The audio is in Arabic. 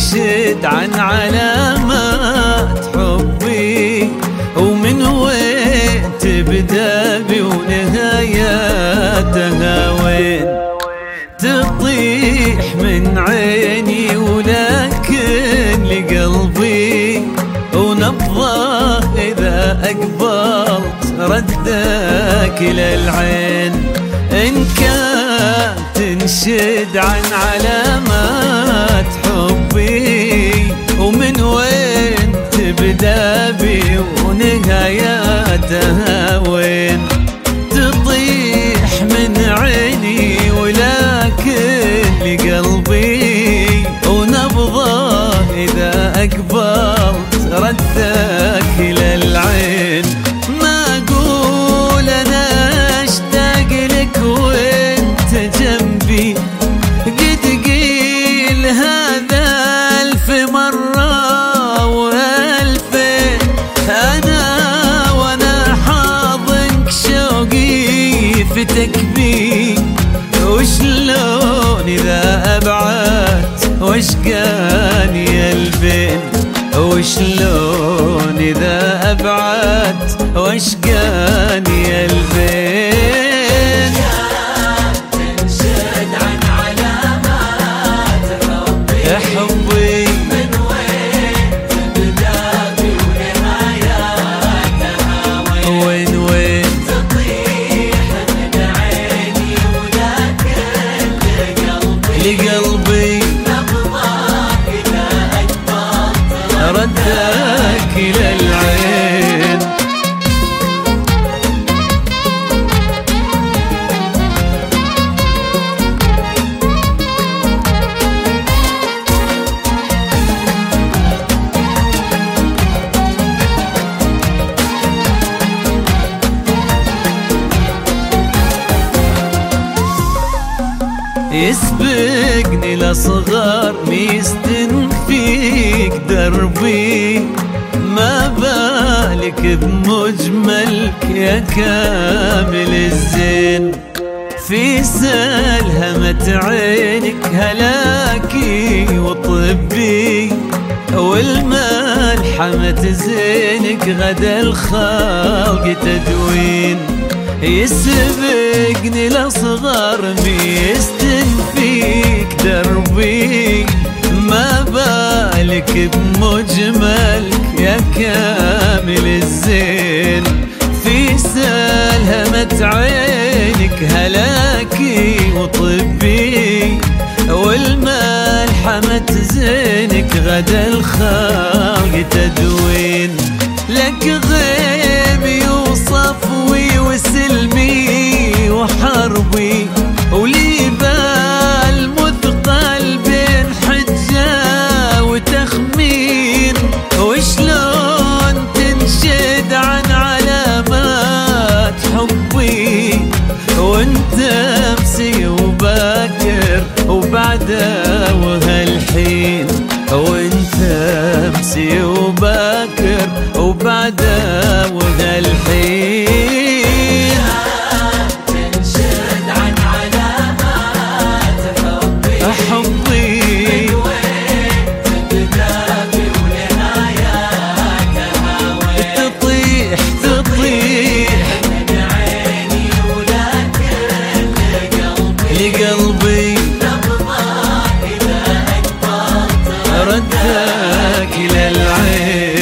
تنشد عن علامات حبي، ومن وين تبدأ بي ونهاياتها وين. تطيح من عيني ولكن لقلبي ونبضه إذا أقبلت ردك إلى العين. إن كان تنشد عن علامات حبي، ومن وين تبدأ بي ونهاياتها وين. تطيح من عيني ولكن لقلبي ونبضه إذا أقبلت ردك إلى العين. ما أقول أنا أشتاق لك وانت جنبي، قد قيل هذا ألف مرة وألفين. وأنا حاضنك شوقي فتك بي، وشلون إذا أبعدت واشقاني البين. وشلون إذا أبعدت واشقاني البين. تنشد عن علامات حبي، من وين تبدأ بي ونهاياتها وين وين. تطيح من عيني ولكن لقلبي نبضة إذا أقبلت ردك إلى العين. يسبقني لصغار ميستن فيك دربي، ما بالك بمجملك يا كامل الزين. في سلهمة عينك هلاكي وطبي، والملحمة زينك غدا الخلق تدوين. يسبقني لصغر ميستن فيك دربي، ما بالك بمجملك يا كامل الزين. في سلهمة عينك هلاكي وطبي، والملحمة زينك غدا الخلق تدوين. لك غيبي وصفوي وسلمي وحربي، ولي بال مثقل بين حجة وتخمين. وشلون تنشد عن علامات حبي، وانت امسي وباكر وبعده وهالحين. وانت امسي وباكر وبعده وهالحين. تنشد عن علامات حبي، من وين تبدأ بي ونهاياتها وين. تطيح من عيني ولكن لقلبي نبضة إذا أقبلت ردك إلى العين.